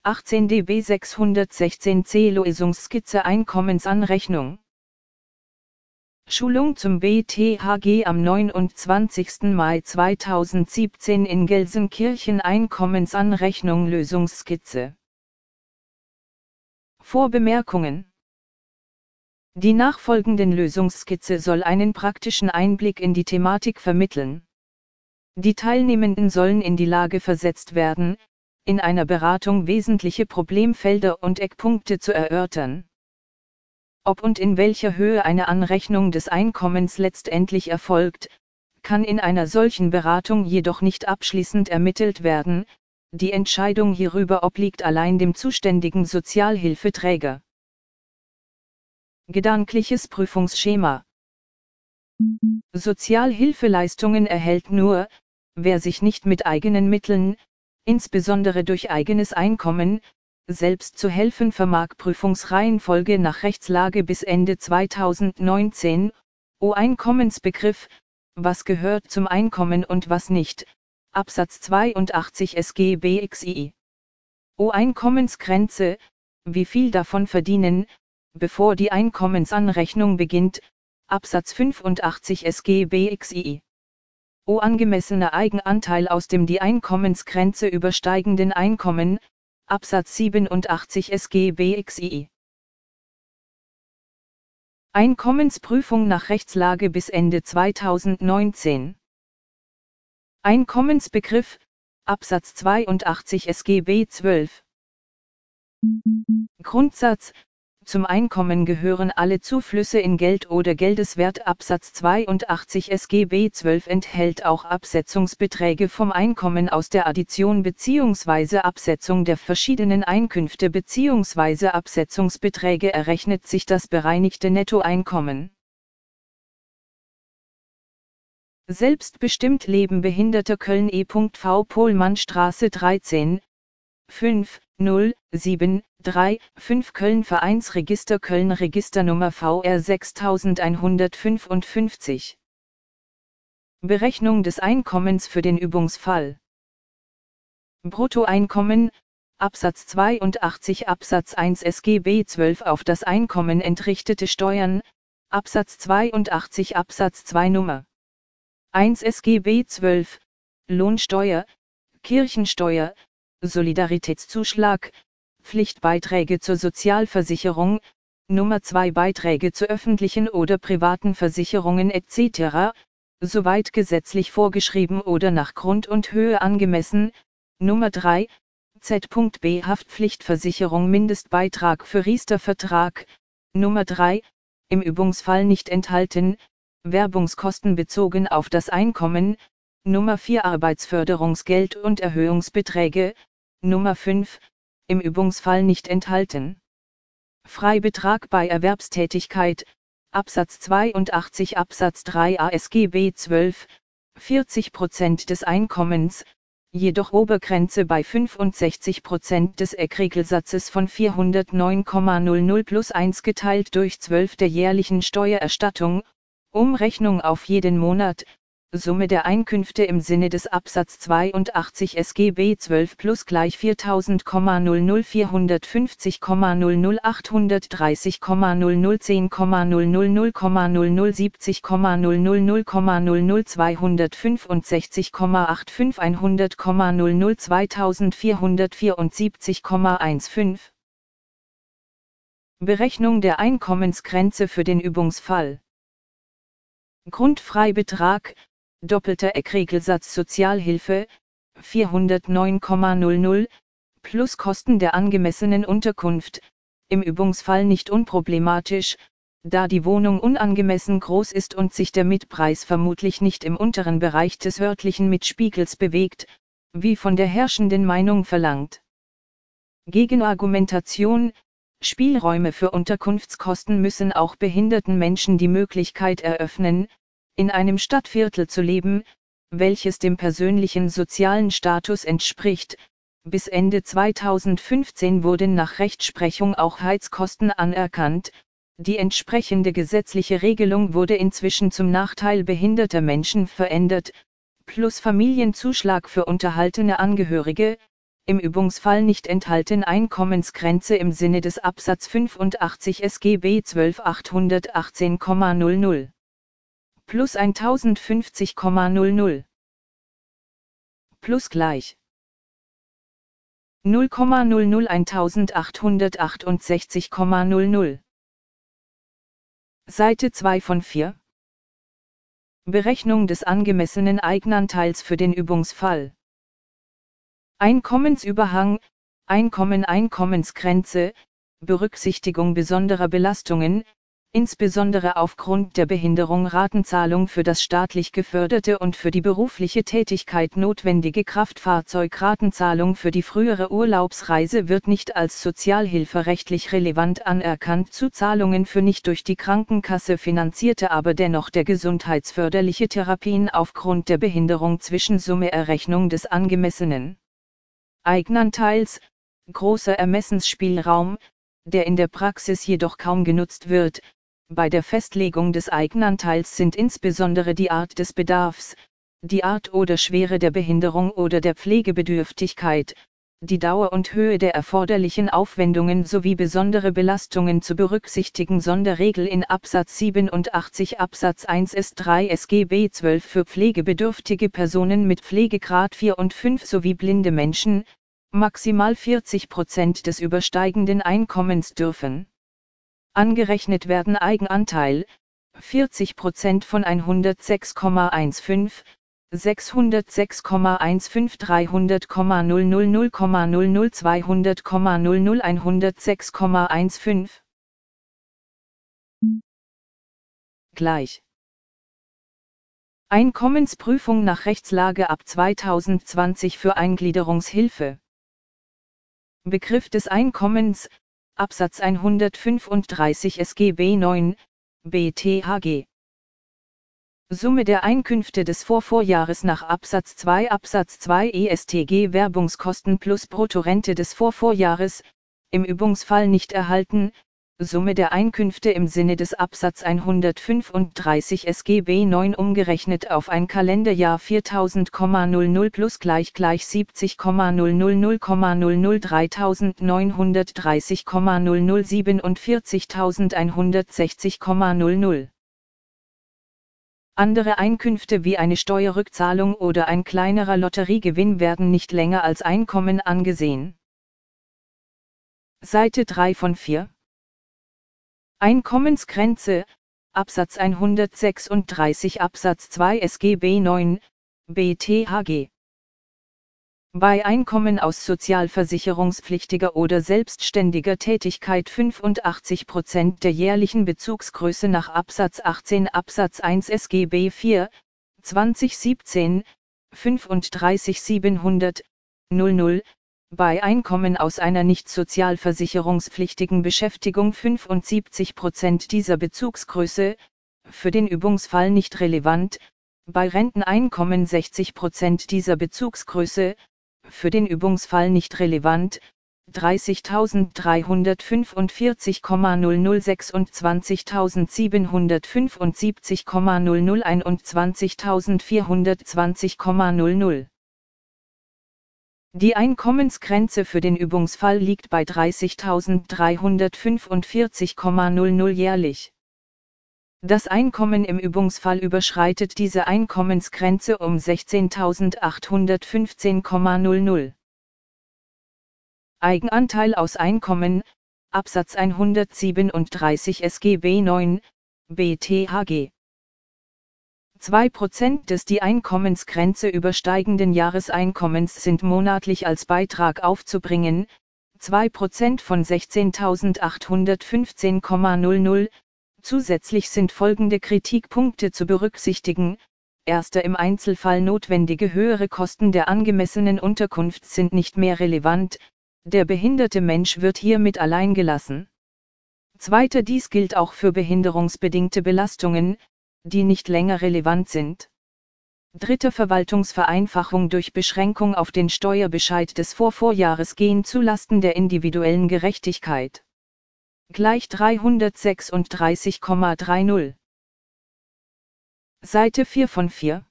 18 dB 616c Lösungsskizze Einkommensanrechnung. Schulung zum BTHG am 29. Mai 2017 in Gelsenkirchen Einkommensanrechnung Lösungsskizze. Vorbemerkungen. Die nachfolgenden Lösungsskizze soll einen praktischen Einblick in die Thematik vermitteln. Die Teilnehmenden sollen in die Lage versetzt werden, in einer Beratung wesentliche Problemfelder und Eckpunkte zu erörtern. Ob und in welcher Höhe eine Anrechnung des Einkommens letztendlich erfolgt, kann in einer solchen Beratung jedoch nicht abschließend ermittelt werden, die Entscheidung hierüber obliegt allein dem zuständigen Sozialhilfeträger. Gedankliches Prüfungsschema. Sozialhilfeleistungen erhält nur, wer sich nicht mit eigenen Mitteln, insbesondere durch eigenes Einkommen, selbst zu helfen vermag. Prüfungsreihenfolge nach Rechtslage bis Ende 2019, Einkommensbegriff, was gehört zum Einkommen und was nicht, Absatz 82 SGB XI. Einkommensgrenze, wie viel davon verdienen, bevor die Einkommensanrechnung beginnt, Absatz 85 SGB XI. Angemessener Eigenanteil aus dem die Einkommensgrenze übersteigenden Einkommen, Absatz 87 SGB XI. Einkommensprüfung nach Rechtslage bis Ende 2019. Einkommensbegriff, Absatz 82 SGB 12. Grundsatz: Zum Einkommen gehören alle Zuflüsse in Geld oder Geldeswert. Absatz 82 SGB 12 enthält auch Absetzungsbeträge vom Einkommen aus der Addition bzw. Absetzung der verschiedenen Einkünfte bzw. Absetzungsbeträge errechnet sich das bereinigte Nettoeinkommen. Selbstbestimmt Leben Behinderter Köln E.V. Pohlmannstraße 13, 5, 0, 7, 3, 5 Köln Vereinsregister Köln Registernummer VR 6155. Berechnung des Einkommens für den Übungsfall. Bruttoeinkommen, Absatz 82 Absatz 1 SGB 12 auf das Einkommen entrichtete Steuern, Absatz 82 Absatz 2 Nummer 1 SGB 12, Lohnsteuer, Kirchensteuer, Solidaritätszuschlag, Pflichtbeiträge zur Sozialversicherung, Nummer 2 Beiträge zu öffentlichen oder privaten Versicherungen etc., soweit gesetzlich vorgeschrieben oder nach Grund und Höhe angemessen, Nummer 3, Z.B Haftpflichtversicherung Mindestbeitrag für Riester-Vertrag, Nummer 3, im Übungsfall nicht enthalten, Werbungskosten bezogen auf das Einkommen, Nummer 4 Arbeitsförderungsgeld und Erhöhungsbeträge, Nummer 5, im Übungsfall nicht enthalten. Freibetrag bei Erwerbstätigkeit, Absatz 82 Absatz 3 ASGB 12, 40% des Einkommens, jedoch Obergrenze bei 65% des Erkregelsatzes von 409,00 plus 1 geteilt durch 12 der jährlichen Steuererstattung, Umrechnung auf jeden Monat, Summe der Einkünfte im Sinne des Absatz 82 SGB 12 plus gleich 4000,00 450,00 830,00 10,00 70,00 265,85 100,00 2474,15. Berechnung der Einkommensgrenze für den Übungsfall. Grundfreibetrag, doppelter Erkregelsatz Sozialhilfe, 409,00, plus Kosten der angemessenen Unterkunft, im Übungsfall nicht unproblematisch, da die Wohnung unangemessen groß ist und sich der Mietpreis vermutlich nicht im unteren Bereich des örtlichen Mietspiegels bewegt, wie von der herrschenden Meinung verlangt. Gegenargumentation: Spielräume für Unterkunftskosten müssen auch behinderten Menschen die Möglichkeit eröffnen, in einem Stadtviertel zu leben, welches dem persönlichen sozialen Status entspricht. Bis Ende 2015 wurden nach Rechtsprechung auch Heizkosten anerkannt. Die entsprechende gesetzliche Regelung wurde inzwischen zum Nachteil behinderter Menschen verändert, plus Familienzuschlag für unterhaltene Angehörige, im Übungsfall nicht enthalten Einkommensgrenze im Sinne des Absatz 85 SGB 12 818,00 plus 1050,00 plus gleich 0,00 1868,00 Seite 2 von 4 Berechnung des angemessenen Eigenanteils für den Übungsfall. Einkommensüberhang, Einkommensgrenze, Berücksichtigung besonderer Belastungen, insbesondere aufgrund der Behinderung Ratenzahlung für das staatlich geförderte und für die berufliche Tätigkeit notwendige Kraftfahrzeug-Ratenzahlung für die frühere Urlaubsreise wird nicht als sozialhilferechtlich relevant anerkannt. Zuzahlungen für nicht durch die Krankenkasse finanzierte aber dennoch der gesundheitsförderliche Therapien aufgrund der Behinderung Zwischensumme Errechnung des angemessenen Eigenanteils, großer Ermessensspielraum, der in der Praxis jedoch kaum genutzt wird. Bei der Festlegung des Eigenanteils sind insbesondere die Art des Bedarfs, die Art oder Schwere der Behinderung oder der Pflegebedürftigkeit, die Dauer und Höhe der erforderlichen Aufwendungen sowie besondere Belastungen zu berücksichtigen. Sonderregel in Absatz 87 Absatz 1 S3 SGB 12 für pflegebedürftige Personen mit Pflegegrad 4 und 5 sowie blinde Menschen, maximal 40% des übersteigenden Einkommens dürfen angerechnet werden. Eigenanteil, 40% von 106,15, 606,15, 300,000,00, 200,00, 106,15 gleich. Einkommensprüfung nach Rechtslage ab 2020 für Eingliederungshilfe. Begriff des Einkommens, Absatz 135 SGB 9, BTHG. Summe der Einkünfte des Vorvorjahres nach Absatz 2 EStG Werbungskosten plus Bruttorente des Vorvorjahres, im Übungsfall nicht erhalten, Summe der Einkünfte im Sinne des Absatz 135 SGB 9 umgerechnet auf ein Kalenderjahr 4000,00 plus gleich 70,000,00 3930,00 47.160,00 Andere Einkünfte wie eine Steuerrückzahlung oder ein kleinerer Lotteriegewinn werden nicht länger als Einkommen angesehen. Seite 3 von 4 Einkommensgrenze, Absatz 136 Absatz 2 SGB 9, BTHG. Bei Einkommen aus sozialversicherungspflichtiger oder selbstständiger Tätigkeit 85% der jährlichen Bezugsgröße nach Absatz 18 Absatz 1 SGB 4, 2017, 35.700, 00, bei Einkommen aus einer nicht sozialversicherungspflichtigen Beschäftigung 75% dieser Bezugsgröße, für den Übungsfall nicht relevant, bei Renteneinkommen 60% dieser Bezugsgröße, für den Übungsfall nicht relevant, 30.345,00 26.775,00 21.420,00 Die Einkommensgrenze für den Übungsfall liegt bei 30.345,00 jährlich. Das Einkommen im Übungsfall überschreitet diese Einkommensgrenze um 16.815,00. Eigenanteil aus Einkommen, Absatz 137 SGB 9, BTHG. 2% des die Einkommensgrenze übersteigenden Jahreseinkommens sind monatlich als Beitrag aufzubringen, 2% von 16.815,00. Zusätzlich sind folgende Kritikpunkte zu berücksichtigen. Erster: im Einzelfall notwendige höhere Kosten der angemessenen Unterkunft sind nicht mehr relevant, der behinderte Mensch wird hiermit allein gelassen. Zweiter: dies gilt auch für behinderungsbedingte Belastungen, die nicht länger relevant sind. Dritter: Verwaltungsvereinfachung durch Beschränkung auf den Steuerbescheid des Vorvorjahres gehen zulasten der individuellen Gerechtigkeit. Gleich 336,30. Seite 4 von 4